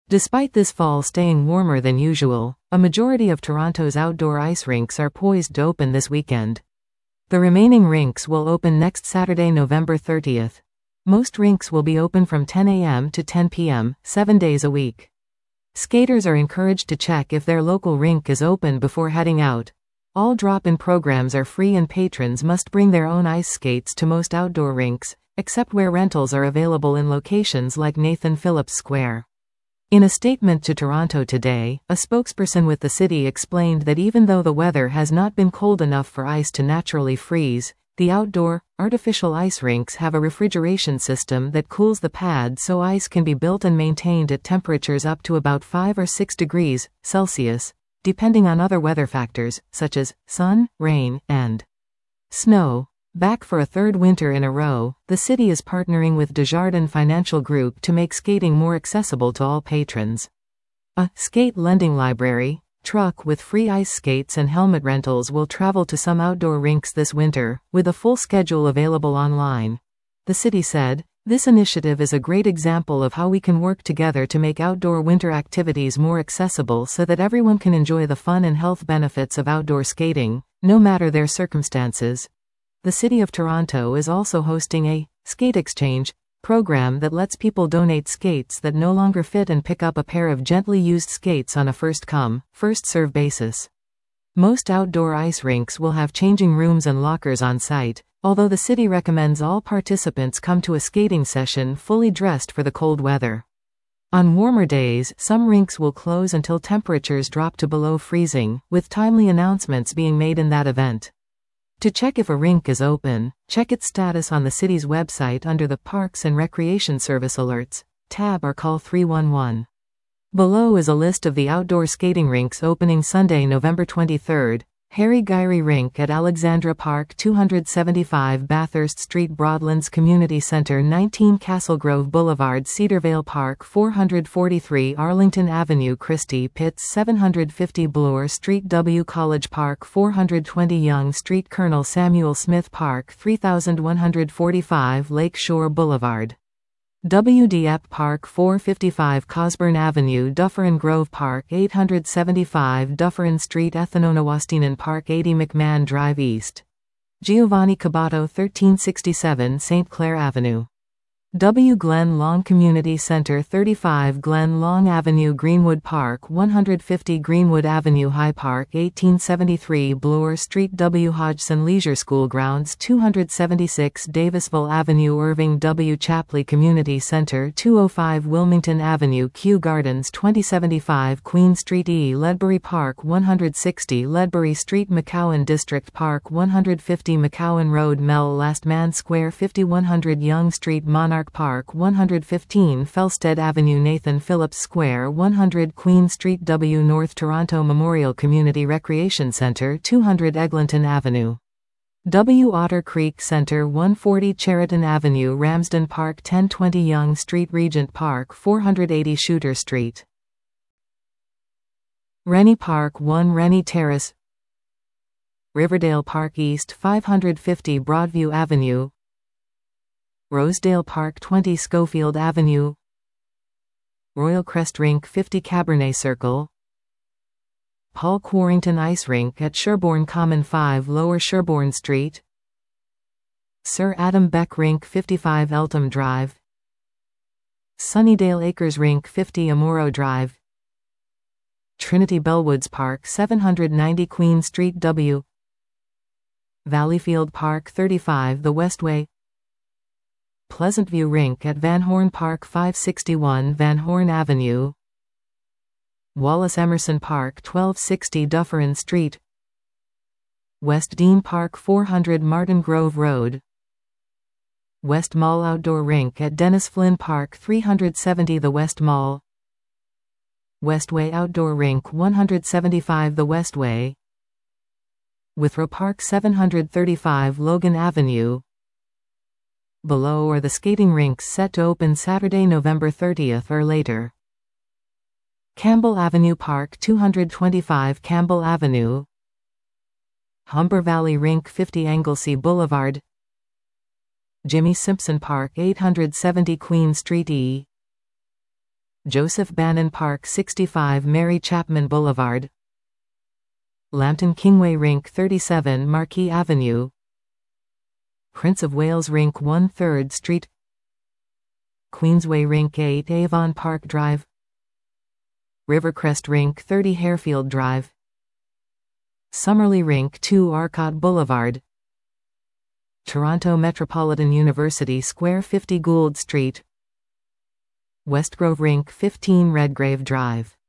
Despite this fall staying warmer than usual, a majority of Toronto's outdoor ice rinks are poised to open this weekend. The remaining rinks will open next Saturday, November 30th. Most rinks will be open from 10 a.m. to 10 p.m., 7 days a week. Skaters are encouraged to check if their local rink is open before heading out. All drop-in programs are free and patrons must bring their own ice skates to most outdoor rinks, except where rentals are available in locations like Nathan Phillips Square. In a statement to Toronto Today, a spokesperson with the city explained that even though the weather has not been cold enough for ice to naturally freeze, the outdoor, artificial ice rinks have a refrigeration system that cools the pad so ice can be built and maintained at temperatures up to about 5 or 6 degrees Celsius, depending on other weather factors, such as sun, rain, and snow. Back for a third winter in a row, the city is partnering with Desjardins Financial Group to make skating more accessible to all patrons. A skate lending library truck with free ice skates and helmet rentals will travel to some outdoor rinks this winter, with a full schedule available online. The city said, "This initiative is a great example of how we can work together to make outdoor winter activities more accessible so that everyone can enjoy the fun and health benefits of outdoor skating, no matter their circumstances." The City of Toronto is also hosting a skate exchange program that lets people donate skates that no longer fit and pick up a pair of gently used skates on a first-come, first-served basis. Most outdoor ice rinks will have changing rooms and lockers on site, although the city recommends all participants come to a skating session fully dressed for the cold weather. On warmer days, some rinks will close until temperatures drop to below freezing, with timely announcements being made in that event. To check if a rink is open, check its status on the city's website under the Parks and Recreation Service Alerts tab or call 311. Below is a list of the outdoor skating rinks opening Sunday, November 23rd. Harry Gyrie Rink at Alexandra Park, 275 Bathurst Street, Broadlands Community Centre, 19 Castlegrove Boulevard, Cedarvale Park, 443 Arlington Avenue, Christie Pitts, 750 Bloor Street, W College Park, 420 Yonge Street, Colonel Samuel Smith Park, 3145 Lake Shore Boulevard, W Dieppe Park, 455 Cosburn Avenue, Dufferin Grove Park, 875 Dufferin Street, Athenonawastinen Park, 80 McMahon Drive East, Giovanni Cabato, 1367 St. Clair Avenue, W Glen Long Community Centre, 35 Glen Long Avenue, Greenwood Park, 150 Greenwood Avenue, High Park, 1873 Bloor Street, W Hodgson Leisure School Grounds, 276 Davisville Avenue, Irving W Chapley Community Centre, 205 Wilmington Avenue, Kew Gardens, 2075 Queen Street, E Ledbury Park, 160 Ledbury Street, McCowan District Park, 150 McCowan Road, Mel Lastman Square, 5100 Yonge Street, Monarch Park, 115 Felsted Avenue, Nathan Phillips Square, 100 Queen Street, W North Toronto Memorial Community Recreation Centre, 200 Eglinton Avenue, W Otter Creek Centre, 140 Cheriton Avenue, Ramsden Park, 1020 Yonge Street, Regent Park, 480 Shooter Street, Rennie Park, 1 Rennie Terrace, Riverdale Park East, 550 Broadview Avenue, Rosedale Park, 20 Schofield Avenue, Royal Crest Rink, 50 Cabernet Circle, Paul Quarrington Ice Rink at Sherbourne Common, 5 Lower Sherbourne Street, Sir Adam Beck Rink, 55 Eltham Drive, Sunnydale Acres Rink, 50 Amuro Drive, Trinity Bellwoods Park, 790 Queen Street, W Valleyfield Park, 35 The Westway, Pleasantview Rink at Van Horn Park, 561 Van Horn Avenue, Wallace Emerson Park, 1260 Dufferin Street, West Dean Park, 400 Martin Grove Road, West Mall Outdoor Rink at Dennis Flynn Park, 370 The West Mall, Westway Outdoor Rink, 175 The Westway, Withrow Park, 735 Logan Avenue. Below are the skating rinks set to open Saturday, November 30th or later. Campbell Avenue Park, 225 Campbell Avenue, Humber Valley Rink, 50 Anglesey Boulevard, Jimmy Simpson Park, 870 Queen Street E, Joseph Bannon Park 65 Mary Chapman Boulevard, Lambton Kingway Rink 37 Marquee Avenue, Prince of Wales Rink 1 3rd Street, Queensway Rink 8 Avon Park Drive, Rivercrest Rink 30 Harefield Drive, Summerley Rink 2 Arcot Boulevard, Toronto Metropolitan University Square 50 Gould Street, Westgrove Rink 15 Redgrave Drive.